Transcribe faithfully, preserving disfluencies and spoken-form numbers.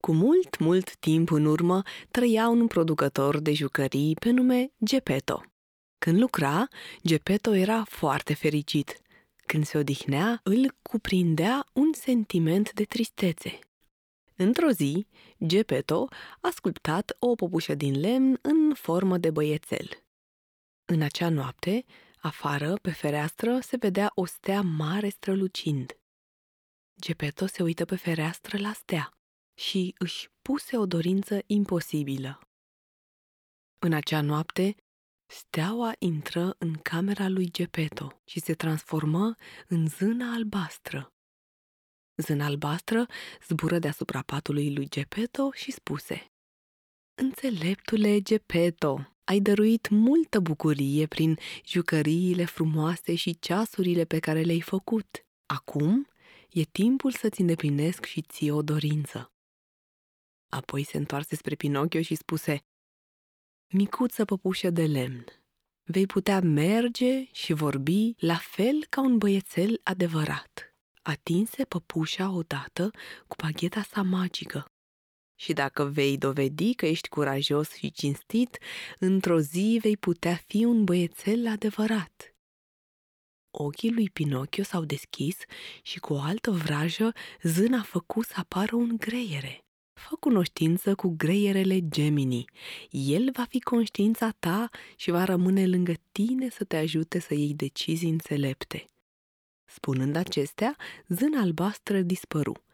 Cu mult, mult timp în urmă trăia un producător de jucării pe nume Geppetto. Când lucra, Geppetto era foarte fericit. Când se odihnea, îl cuprindea un sentiment de tristețe. Într-o zi, Geppetto a sculptat o păpușă din lemn în formă de băiețel. În acea noapte, afară, pe fereastră, se vedea o stea mare strălucind. Geppetto se uită pe fereastră la stea și își puse o dorință imposibilă. În acea noapte, steaua intră în camera lui Geppetto și se transformă în zână albastră. Zâna albastră zbură deasupra patului lui Geppetto și spuse: „Înțeleptule Geppetto, ai dăruit multă bucurie prin jucăriile frumoase și ceasurile pe care le-ai făcut. Acum e timpul să-ți îndeplinesc și ție o dorință.” Apoi se întoarse spre Pinocchio și spuse: „Micuță păpușă de lemn, vei putea merge și vorbi la fel ca un băiețel adevărat.” Atinse păpușa odată cu bagheta sa magică. „Și dacă vei dovedi că ești curajos și cinstit, într-o zi vei putea fi un băiețel adevărat.” Ochii lui Pinocchio s-au deschis și cu o altă vrajă zâna a făcut să apară un greiere. „Fă cunoștință cu greierele Gemini. El va fi conștiința ta și va rămâne lângă tine să te ajute să iei decizii înțelepte.” Spunând acestea, zâna albastră dispăru,